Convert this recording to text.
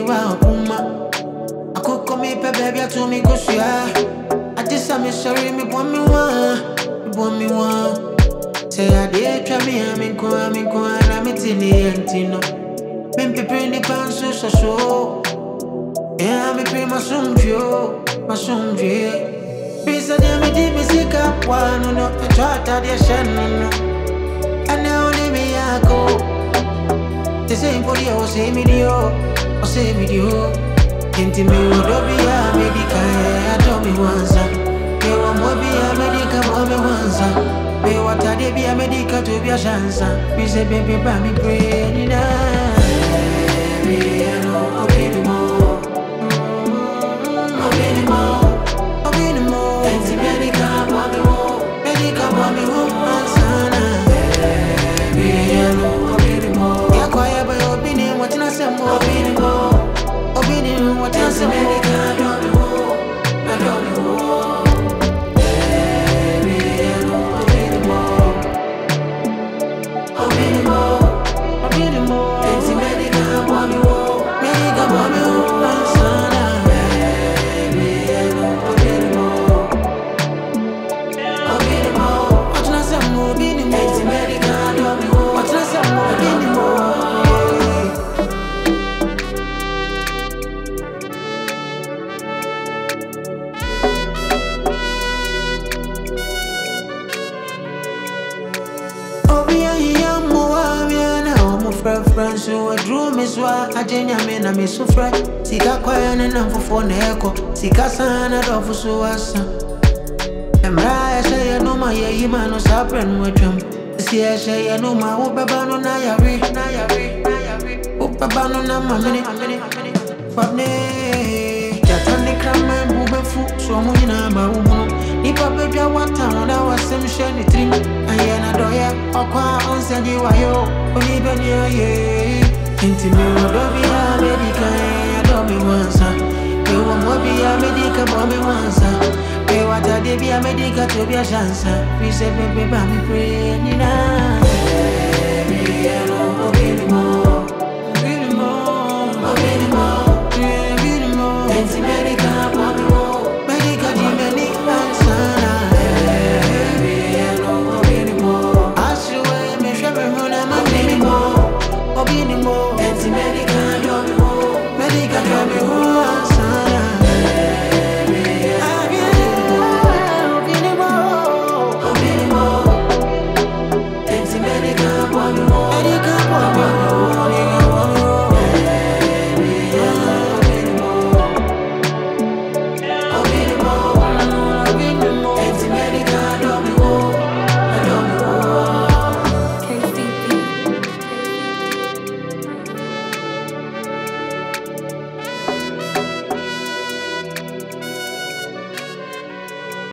wa puma. I could come me pe baby to me go share. I just am sorry me want me one. Say I did try me I'm in kwa I'm in the antino. Men people in the pants so. Yeah, me pay my sum view. Pisa de me di music up one no. I try to the shannon. And now only me I go. The same for you, say video. Inti me udobia medica, I told me once. Me want more be a medica, want me once. Me what I did be a medica to be a chance. Me say baby, by me pray now. Baby, I know I'll be the more. I'll be the more. Inti medica, want me more. Medica, want me more. Baby, I know I'll be the more. Yeah, quiet by your opinion, what I say more. I'll be the more. What else am I gonna do? I don't know. Baby, I know I'll be the more. I'll be the more. It's medical, want me more. Medical, want me more. Baby, I know I'll be the more. I'll be the more. What else am I gonna do? It's medical, want me more. What else am I gonna do? Friends who drew me swa ajenya me na me sufre sika kwaya na mfufo na eko sika sana dofu suwasa emra ya shaya no ma ye yima no sapren wetwam si ya shaya no ma wo baba no na yare wo baba no na mamene fabne jatani krama bube fu so mu nyina ba wo mu ni papa dwa wata na wasem hye ni trim ayena doya okwa onseji wayo oni beni aye inti me odobia medica I don't me wansa me wo mobia medica bo me wansa me wata de bia medica to bia chance we say baby ba me pray